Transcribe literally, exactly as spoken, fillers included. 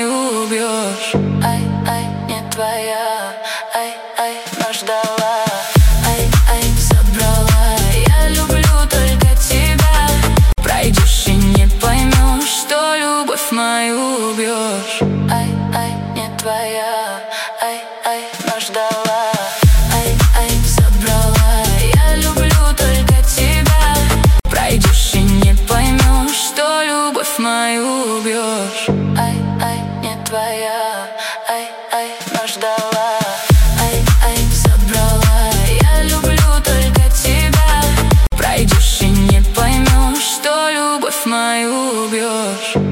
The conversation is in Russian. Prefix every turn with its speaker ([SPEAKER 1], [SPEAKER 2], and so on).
[SPEAKER 1] мою убьешь. Ай, ай, не твоя, ай, ай, но ждала. Ай, ай, забрала, я люблю только тебя. Пройдешь и не поймешь, что любовь мою убьешь. Ай, ай, не твоя, ай, ай, но ждала. Ай, ай, забрала, я люблю только тебя. Пройдешь и не поймешь, что любовь мою убьешь.